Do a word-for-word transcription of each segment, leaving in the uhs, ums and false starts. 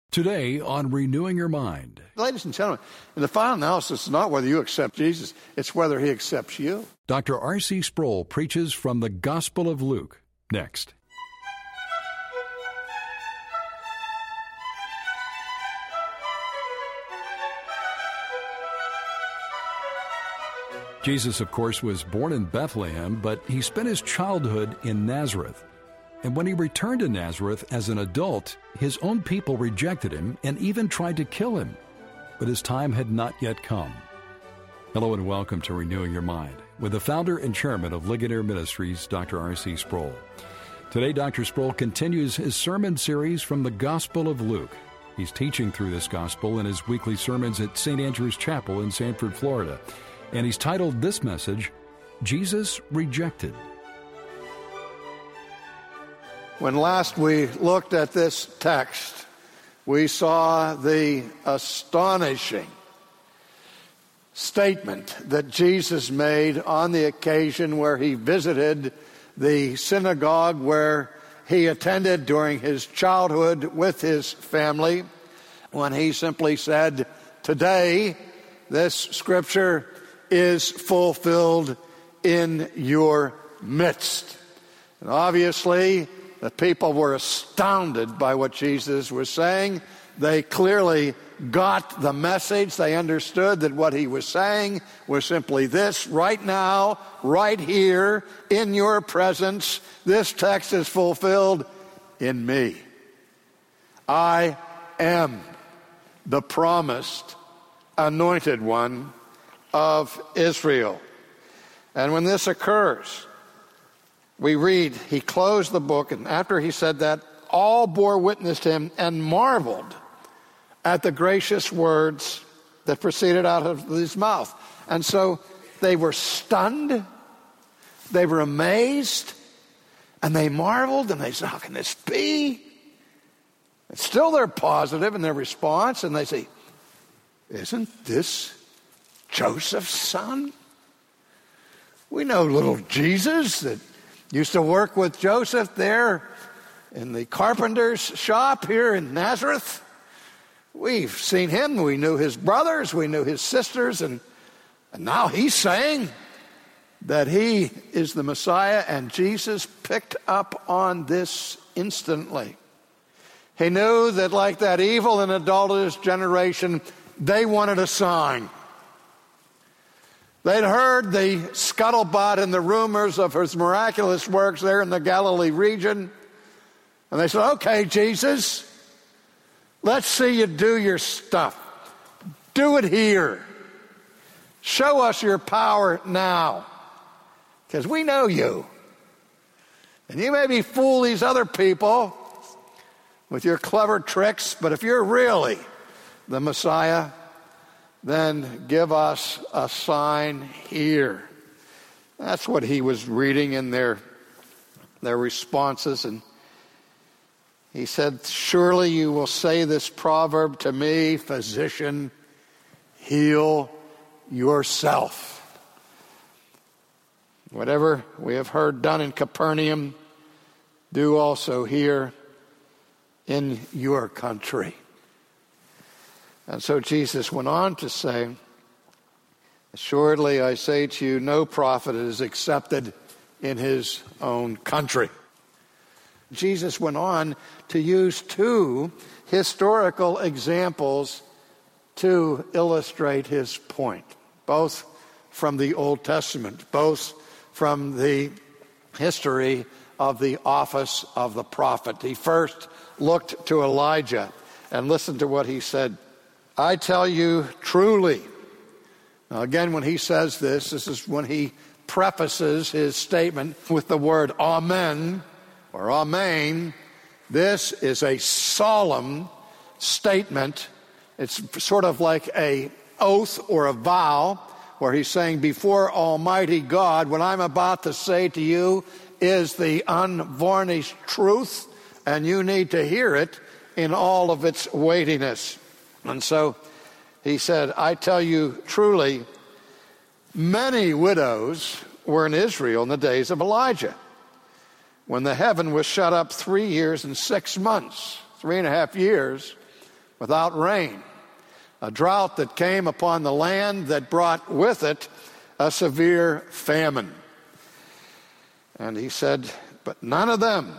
Today on Renewing Your Mind. Ladies and gentlemen, in the final analysis, it's not whether you accept Jesus, it's whether he accepts you. Doctor R C Sproul preaches from the Gospel of Luke. Next. Jesus, of course, was born in Bethlehem, but he spent his childhood in Nazareth. And when he returned to Nazareth as an adult, his own people rejected him and even tried to kill him. But his time had not yet come. Hello and welcome to Renewing Your Mind with the founder and chairman of Ligonier Ministries, Doctor R C Sproul. Today, Doctor Sproul continues his sermon series from the Gospel of Luke. He's teaching through this gospel in his weekly sermons at Saint Andrew's Chapel in Sanford, Florida. And he's titled this message, Jesus Rejected. When last we looked at this text, we saw the astonishing statement that Jesus made on the occasion where he visited the synagogue where he attended during his childhood with his family, when he simply said, "Today, this scripture is fulfilled in your midst." And obviously, the people were astounded by what Jesus was saying. They clearly got the message. They understood that what he was saying was simply this: right now, right here, in your presence, this text is fulfilled in me. I am the promised anointed one of Israel. And when this occurs, we read, he closed the book, and after he said that, all bore witness to him and marveled at the gracious words that proceeded out of his mouth. And so they were stunned, they were amazed, and they marveled, and they said, how can this be? And still they're positive in their response, and they say, isn't this Joseph's son? We know little Jesus that used to work with Joseph there in the carpenter's shop here in Nazareth. We've seen him. We knew his brothers. We knew his sisters. And, and now he's saying that he is the Messiah. And Jesus picked up on this instantly. He knew that like that evil and adulterous generation, they wanted a sign. They'd heard the scuttlebutt and the rumors of his miraculous works there in the Galilee region. And they said, okay, Jesus, let's see you do your stuff. Do it here. Show us your power now. Because we know you. And you maybe fool these other people with your clever tricks, but if you're really the Messiah, then give us a sign here. That's what he was reading in their, their responses. And he said, surely you will say this proverb to me, physician, heal yourself. Whatever we have heard done in Capernaum, do also here in your country. And so Jesus went on to say, assuredly I say to you, no prophet is accepted in his own country. Jesus went on to use two historical examples to illustrate his point, both from the Old Testament, both from the history of the office of the prophet. He first looked to Elijah and listened to what he said. I tell you truly. Now again, when he says this, this is when he prefaces his statement with the word amen or amen. This is a solemn statement. It's sort of like a oath or a vow where he's saying before Almighty God, what I'm about to say to you is the unvarnished truth, and you need to hear it in all of its weightiness. And so he said, I tell you truly, many widows were in Israel in the days of Elijah, when the heaven was shut up three years and six months, three and a half years, without rain, a drought that came upon the land that brought with it a severe famine. And he said, but none of them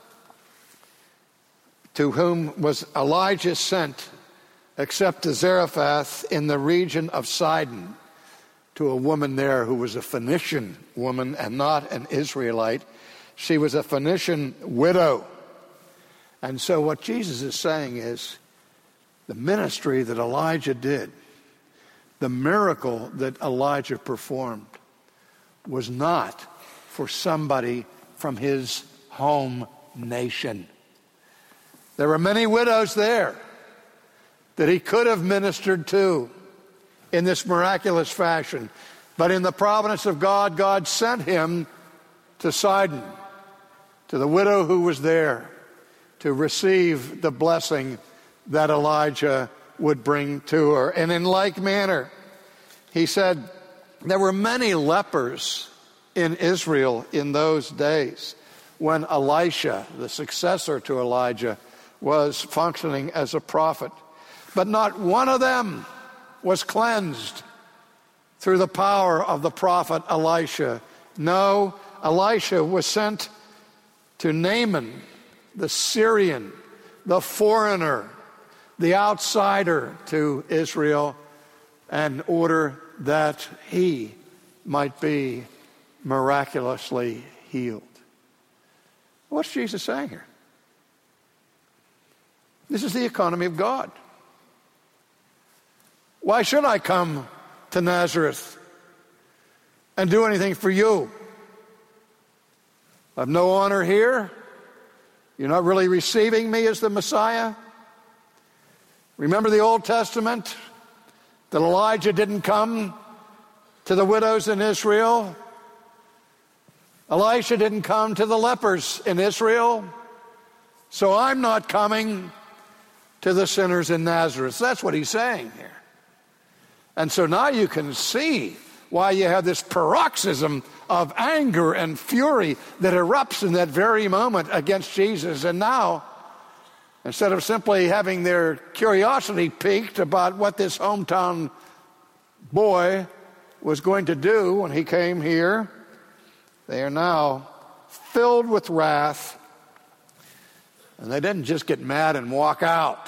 to whom was Elijah sent except to Zarephath in the region of Sidon, to a woman there who was a Phoenician woman and not an Israelite. She was a Phoenician widow. And so what Jesus is saying is the ministry that Elijah did, the miracle that Elijah performed, was not for somebody from his home nation. There were many widows there that he could have ministered to in this miraculous fashion. But in the providence of God, God sent him to Sidon, to the widow who was there, to receive the blessing that Elijah would bring to her. And in like manner, he said, there were many lepers in Israel in those days when Elisha, the successor to Elijah, was functioning as a prophet. But not one of them was cleansed through the power of the prophet Elisha. No, Elisha was sent to Naaman, the Syrian, the foreigner, the outsider to Israel, in order that he might be miraculously healed. What's Jesus saying here? This is the economy of God. Why should I come to Nazareth and do anything for you? I have no honor here. You're not really receiving me as the Messiah. Remember the Old Testament, that Elijah didn't come to the widows in Israel. Elisha didn't come to the lepers in Israel. So I'm not coming to the sinners in Nazareth. That's what he's saying here. And so now you can see why you have this paroxysm of anger and fury that erupts in that very moment against Jesus. And now, instead of simply having their curiosity piqued about what this hometown boy was going to do when he came here, they are now filled with wrath. And they didn't just get mad and walk out,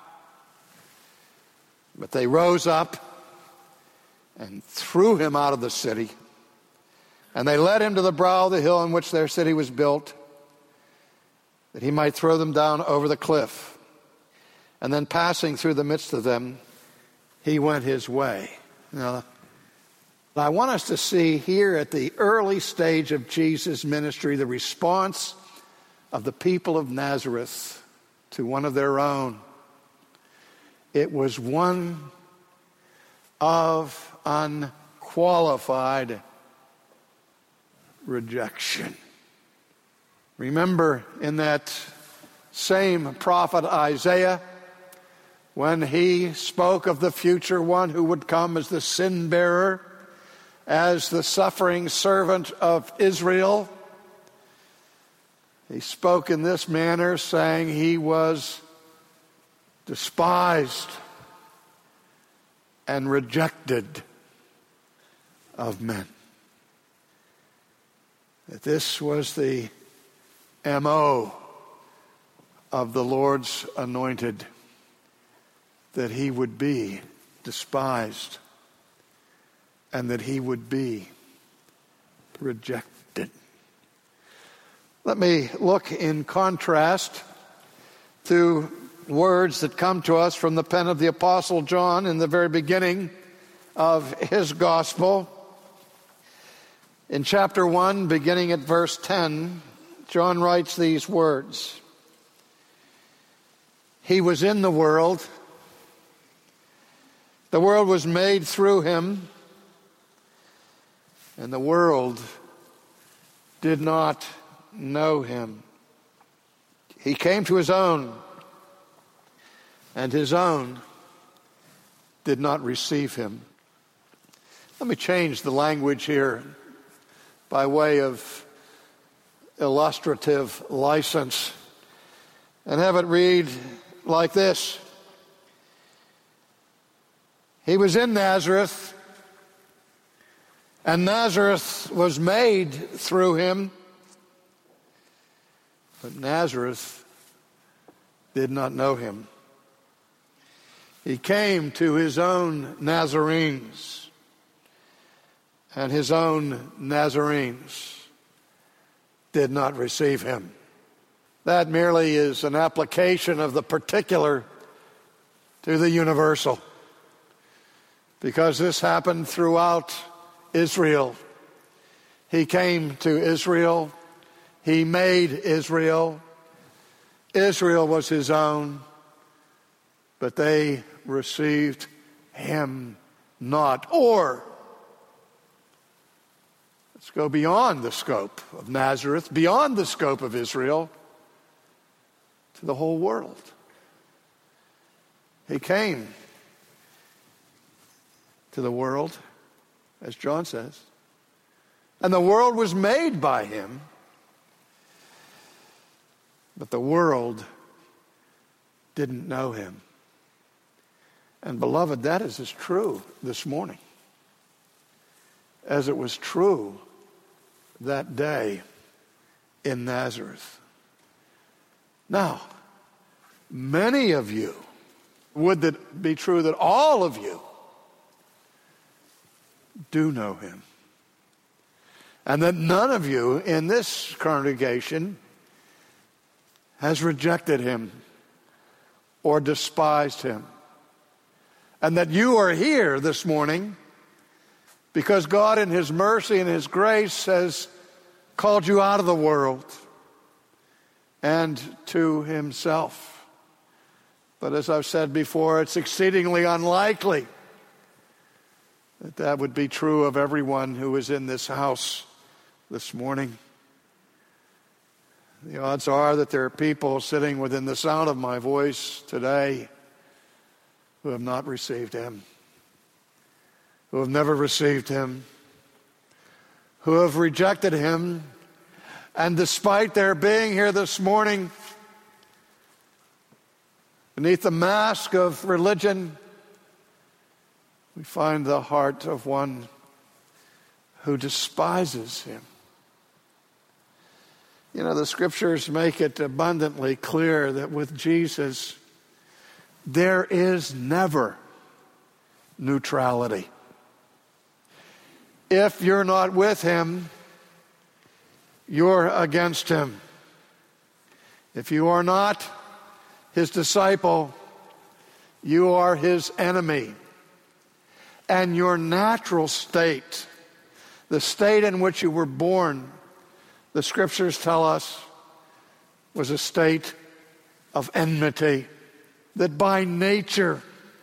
but they rose up and threw him out of the city. And they led him to the brow of the hill on which their city was built, that he might throw them down over the cliff. And then passing through the midst of them, he went his way. Now, I want us to see here at the early stage of Jesus' ministry the response of the people of Nazareth to one of their own. It was one of unqualified rejection. Remember in that same prophet Isaiah, when he spoke of the future one who would come as the sin bearer, as the suffering servant of Israel, he spoke in this manner, saying he was despised and rejected of men. That this was the M O of the Lord's anointed, that he would be despised and that he would be rejected. Let me look in contrast to words that come to us from the pen of the Apostle John in the very beginning of his gospel. In chapter one, beginning at verse ten, John writes these words: He was in the world. The world was made through him, and the world did not know him. He came to his own, and his own did not receive him. Let me change the language here by way of illustrative license and have it read like this: He was in Nazareth, and Nazareth was made through him. But Nazareth did not know him. He came to his own Nazarenes, and his own Nazarenes did not receive him. That merely is an application of the particular to the universal, because this happened throughout Israel. He came to Israel. He made Israel. Israel was his own, but they received him not. Or, let's go beyond the scope of Nazareth, beyond the scope of Israel, to the whole world. He came to the world, as John says, and the world was made by him, but the world didn't know him. And beloved, that is as true this morning as it was true that day in Nazareth. Now, many of you, would it be true that all of you do know him, and that none of you in this congregation has rejected him or despised him, and that you are here this morning because God in his mercy and his grace has called you out of the world and to himself. But as I've said before, it's exceedingly unlikely that that would be true of everyone who is in this house this morning. The odds are that there are people sitting within the sound of my voice today who have not received him, who have never received him, who have rejected him, and despite their being here this morning, beneath the mask of religion, we find the heart of one who despises him. You know, the scriptures make it abundantly clear that with Jesus, there is never neutrality. If you're not with him, you're against him. If you are not his disciple, you are his enemy. And your natural state, the state in which you were born, the scriptures tell us, was a state of enmity. That by nature,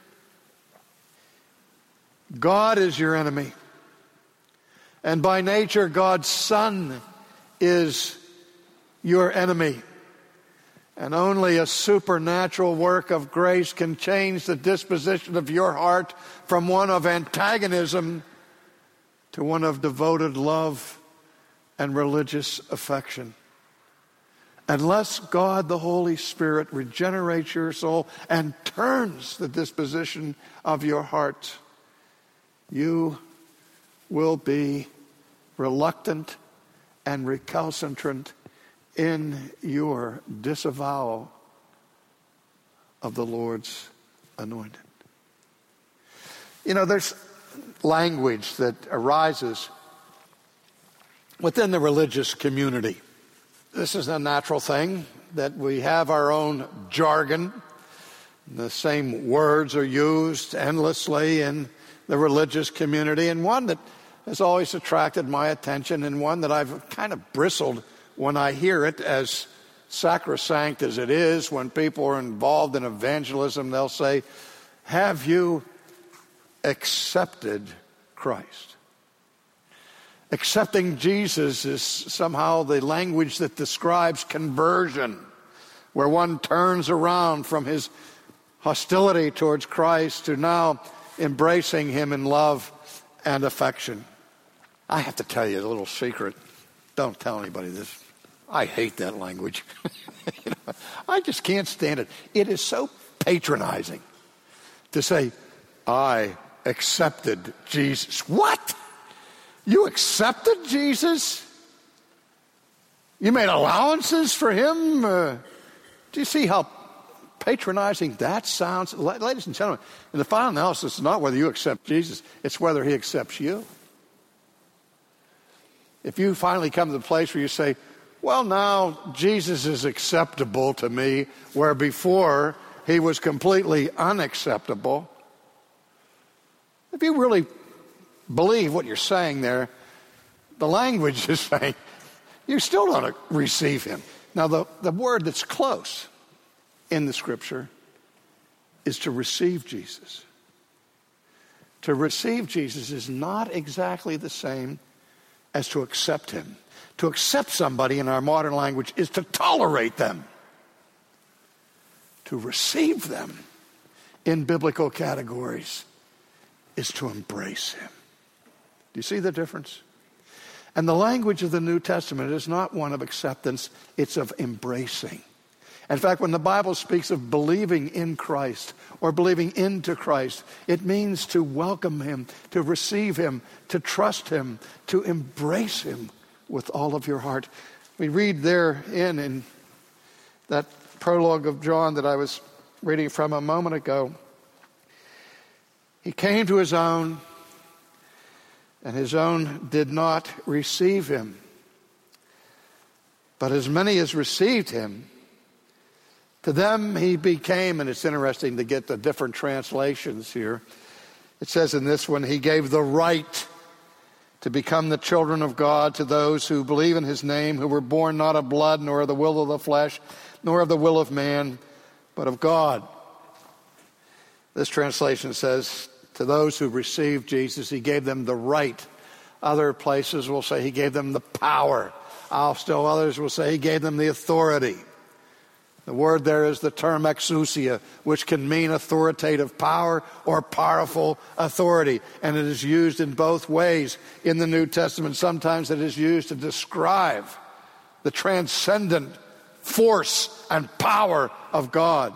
God is your enemy. And by nature, God's Son is your enemy. And only a supernatural work of grace can change the disposition of your heart from one of antagonism to one of devoted love and religious affection. Unless God, the Holy Spirit, regenerates your soul and turns the disposition of your heart, you will be reluctant and recalcitrant in your disavowal of the Lord's anointed. You know, there's language that arises within the religious community. This is a natural thing, that we have our own jargon. The same words are used endlessly in the religious community, and one that has always attracted my attention, and one that I've kind of bristled when I hear it, as sacrosanct as it is. When people are involved in evangelism, they'll say, "Have you accepted Christ?" Accepting Jesus is somehow the language that describes conversion, where one turns around from his hostility towards Christ to now embracing him in love and affection. I have to tell you a little secret. Don't tell anybody this. I hate that language. You know, I just can't stand it. It is so patronizing to say, "I accepted Jesus. What? You accepted Jesus? You made allowances for him? Uh, do you see how patronizing that sounds? Ladies and gentlemen, in the final analysis, it's not whether you accept Jesus, it's whether he accepts you. If you finally come to the place where you say, well, now Jesus is acceptable to me, where before he was completely unacceptable. If you really believe what you're saying there, the language is saying, you still don't receive him. Now, the, the word that's close in the scripture is to receive Jesus. To receive Jesus is not exactly the same as to accept him. To accept somebody in our modern language is to tolerate them. To receive them in biblical categories is to embrace him. Do you see the difference? And the language of the New Testament is not one of acceptance, it's of embracing. In fact, when the Bible speaks of believing in Christ or believing into Christ, it means to welcome him, to receive him, to trust him, to embrace him with all of your heart. We read there in, in that prologue of John that I was reading from a moment ago, he came to his own, and his own did not receive him. But as many as received him, to them he became, and it's interesting to get the different translations here. It says in this one, he gave the right to become the children of God to those who believe in his name, who were born not of blood, nor of the will of the flesh, nor of the will of man, but of God. This translation says, to those who received Jesus, he gave them the right. Other places will say he gave them the power. I'll still others will say he gave them the authority. The word there is the term exousia, which can mean authoritative power or powerful authority. And it is used in both ways in the New Testament. Sometimes it is used to describe the transcendent force and power of God.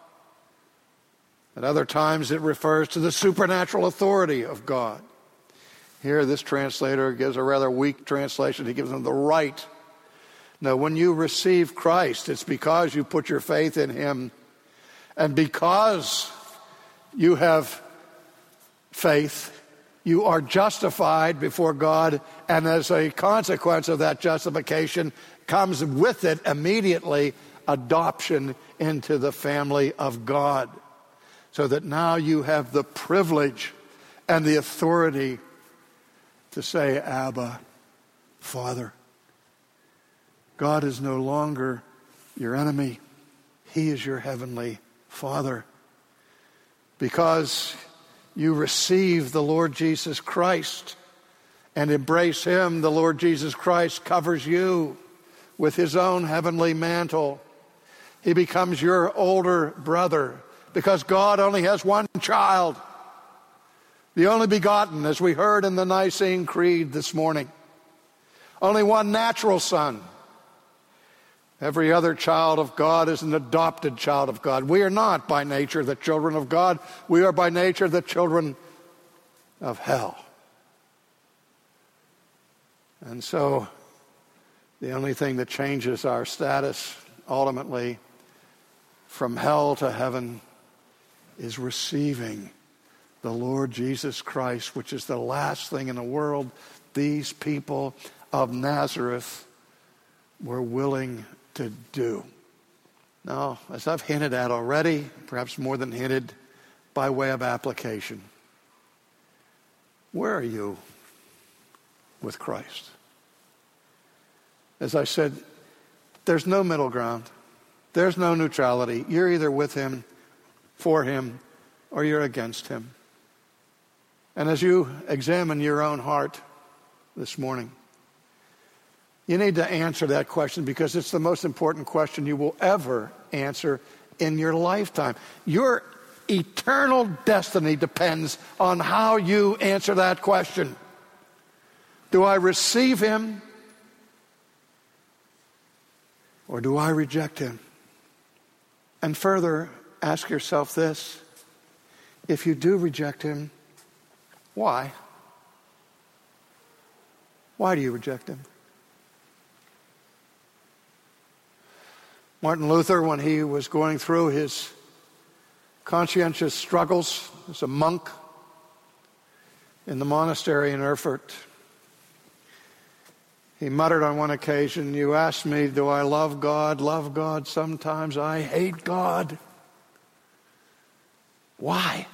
At other times it refers to the supernatural authority of God. Here this translator gives a rather weak translation. He gives them the right. Now, when you receive Christ, it's because you put your faith in him. And because you have faith, you are justified before God. And as a consequence of that justification comes with it immediately adoption into the family of God. So that now you have the privilege and the authority to say, Abba, Father. God is no longer your enemy. He is your heavenly Father. Because you receive the Lord Jesus Christ and embrace him, the Lord Jesus Christ covers you with his own heavenly mantle. He becomes your older brother. Because God only has one child, the only begotten, as we heard in the Nicene Creed this morning. Only one natural son. Every other child of God is an adopted child of God. We are not by nature the children of God. We are by nature the children of hell. And so the only thing that changes our status ultimately from hell to heaven is receiving the Lord Jesus Christ, which is the last thing in the world these people of Nazareth were willing to do. Now, as I've hinted at already, perhaps more than hinted, by way of application, where are you with Christ? As I said, there's no middle ground. There's no neutrality. You're either with him, for him, or you're against him. And as you examine your own heart this morning, you need to answer that question because it's the most important question you will ever answer in your lifetime. Your eternal destiny depends on how you answer that question. Do I receive him or do I reject him? And further, ask yourself this. If you do reject him, Why? Why do you reject him? Martin Luther, when he was going through his conscientious struggles as a monk in the monastery in Erfurt, he muttered on one occasion, "You ask me, do I love God? Love God. Sometimes I hate God." Why?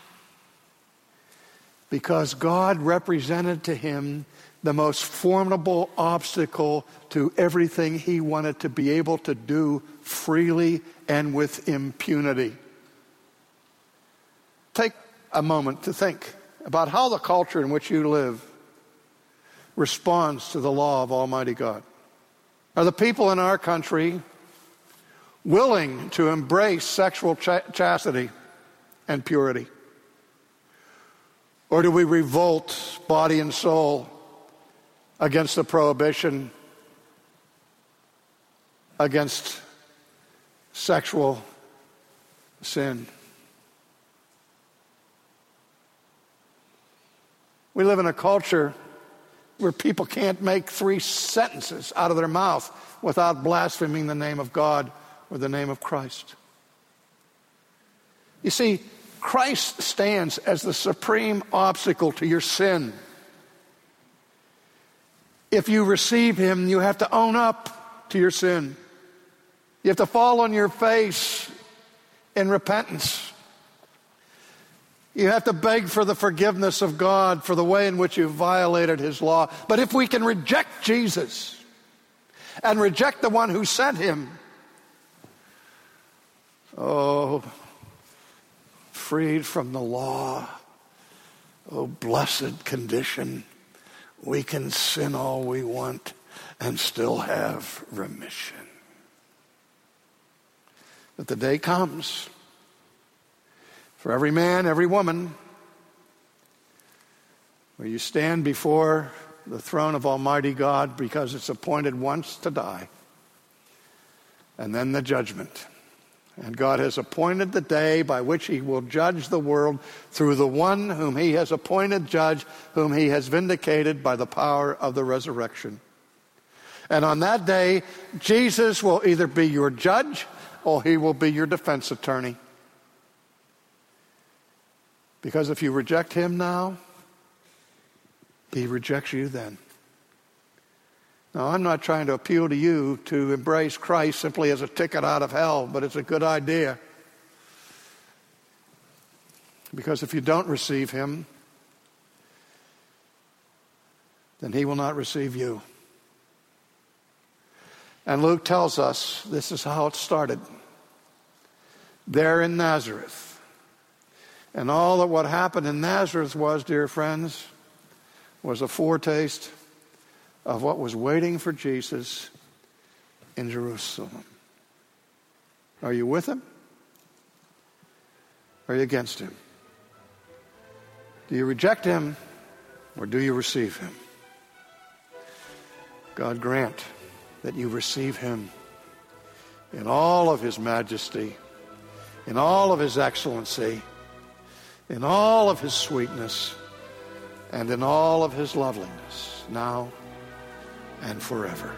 Because God represented to him the most formidable obstacle to everything he wanted to be able to do freely and with impunity. Take a moment to think about how the culture in which you live responds to the law of Almighty God. Are the people in our country willing to embrace sexual ch- chastity and purity? Or do we revolt body and soul against the prohibition against sexual sin? We live in a culture where people can't make three sentences out of their mouth without blaspheming the name of God or the name of Christ. You see, Christ stands as the supreme obstacle to your sin. If you receive him, you have to own up to your sin. You have to fall on your face in repentance. You have to beg for the forgiveness of God for the way in which you violated his law. But if we can reject Jesus and reject the one who sent him, oh, freed from the law, oh, blessed condition. We can sin all we want and still have remission. But the day comes for every man, every woman, where you stand before the throne of Almighty God, because it's appointed once to die, and then the judgment. And God has appointed the day by which he will judge the world through the one whom he has appointed judge, whom he has vindicated by the power of the resurrection. And on that day, Jesus will either be your judge or he will be your defense attorney. Because if you reject him now, he rejects you then. Now, I'm not trying to appeal to you to embrace Christ simply as a ticket out of hell, but it's a good idea. Because if you don't receive him, then he will not receive you. And Luke tells us this is how it started. There in Nazareth. And all that what happened in Nazareth was, dear friends, was a foretaste of what was waiting for Jesus in Jerusalem. Are you with him? Or are you against him? Do you reject him or do you receive him? God grant that you receive him in all of his majesty, in all of his excellency, in all of his sweetness, and in all of his loveliness, now and forever.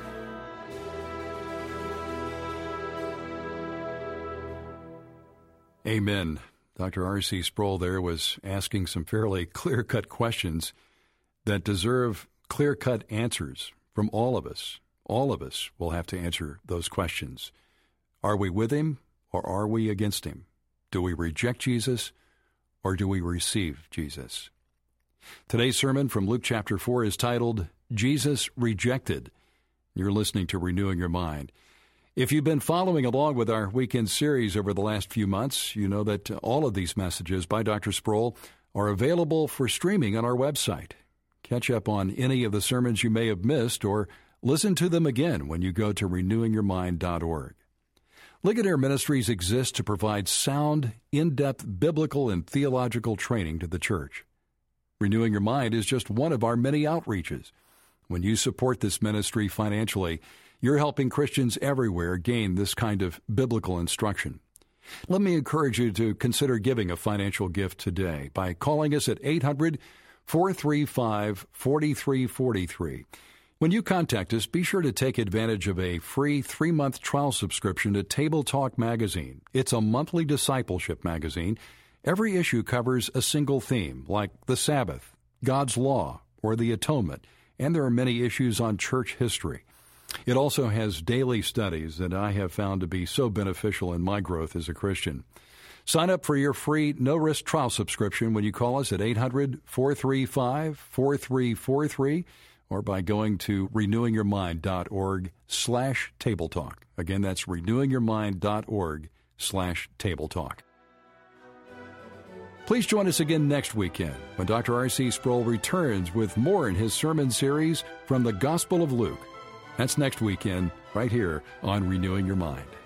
Amen. Doctor R C Sproul there was asking some fairly clear-cut questions that deserve clear-cut answers from all of us. All of us will have to answer those questions. Are we with him or are we against him? Do we reject Jesus or do we receive Jesus? Today's sermon from Luke chapter four is titled, Jesus Rejected. You're listening to Renewing Your Mind. If you've been following along with our weekend series over the last few months, you know that all of these messages by Doctor Sproul are available for streaming on our website. Catch up on any of the sermons you may have missed or listen to them again when you go to renewing your mind dot org. Ligonier Ministries exists to provide sound, in-depth biblical and theological training to the church. Renewing Your Mind is just one of our many outreaches. When you support this ministry financially, you're helping Christians everywhere gain this kind of biblical instruction. Let me encourage you to consider giving a financial gift today by calling us at eight hundred, four three five, four three four three. When you contact us, be sure to take advantage of a free three-month trial subscription to Table Talk magazine. It's a monthly discipleship magazine. Every issue covers a single theme, like the Sabbath, God's law, or the atonement, and there are many issues on church history. It also has daily studies that I have found to be so beneficial in my growth as a Christian. Sign up for your free no-risk trial subscription when you call us at eight hundred, four three five, four three four three or by going to renewingyourmind.org slash table talk. Again, that's renewingyourmind.org slash table talk. Please join us again next weekend when Doctor R C Sproul returns with more in his sermon series from the Gospel of Luke. That's next weekend, right here on Renewing Your Mind.